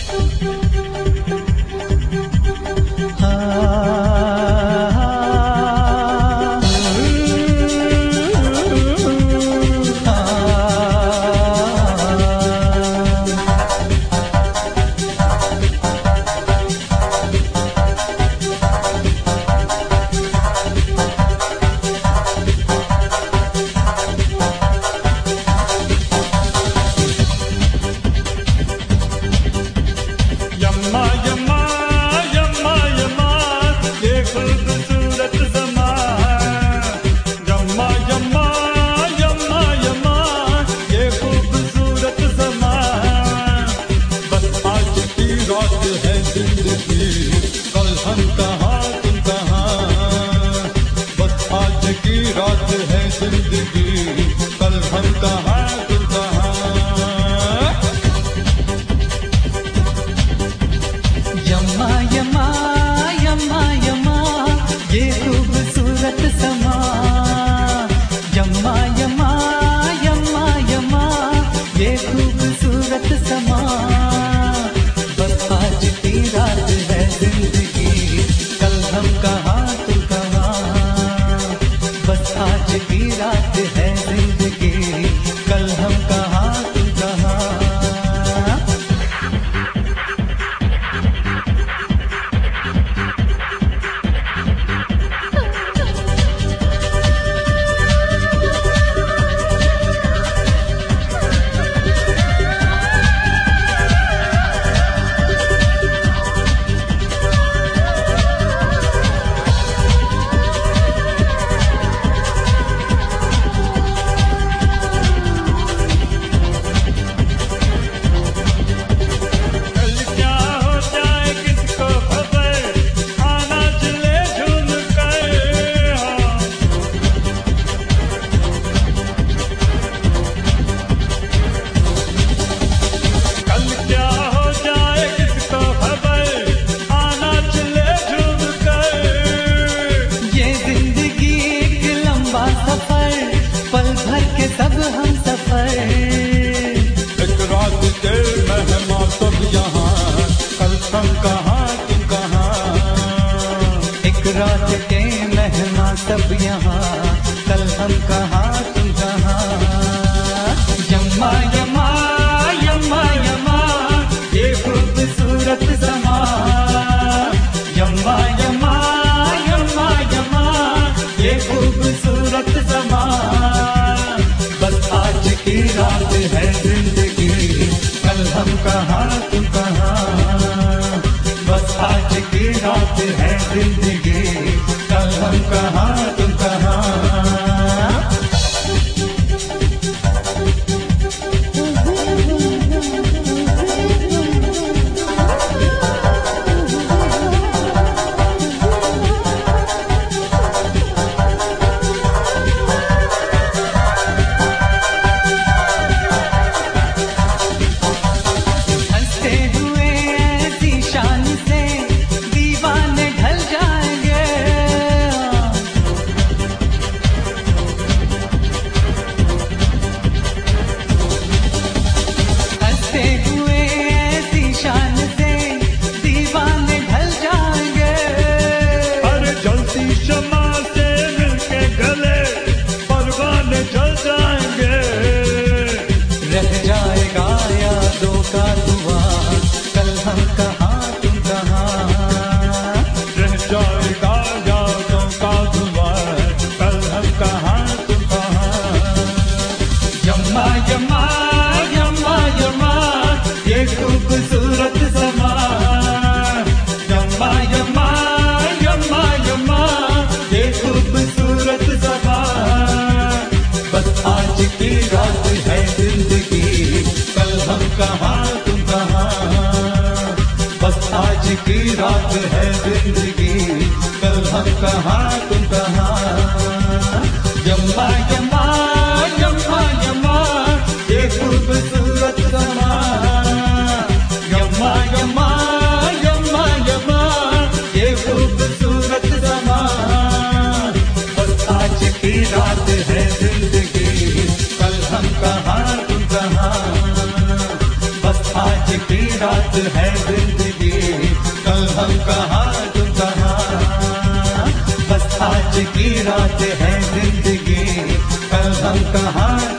रात के मेहमान सब यहाँ, कल हम कहाँ तुम कहाँ। यम्मा यम्मा यम्मा यम्मा ये खूबसूरत समा, यम्मा यम्मा यम्मा यम्मा ये खूबसूरत समा। बस आज की रात है जिंदगी, कल हम कहाँ तुम कहाँ। बस आज की रात है जिंदगी, कल हम कहाँ तुम कहाँ। की रात है जिंदगी, कल हम कहाँ तुम कहाँ। यम्मा यम्मा यम्मा यम्मा ये खूबसूरत समा, यम्मा यम्मा यम्मा यम्मा ये खूबसूरत समा। बस आज की रात है जिंदगी, कल हम कहाँ तुम कहाँ। बस आज आज की रात है जिंदगी, कल हम कहाँ तुम कहाँ। बस आज की रात है जिंदगी, कल हम कहाँ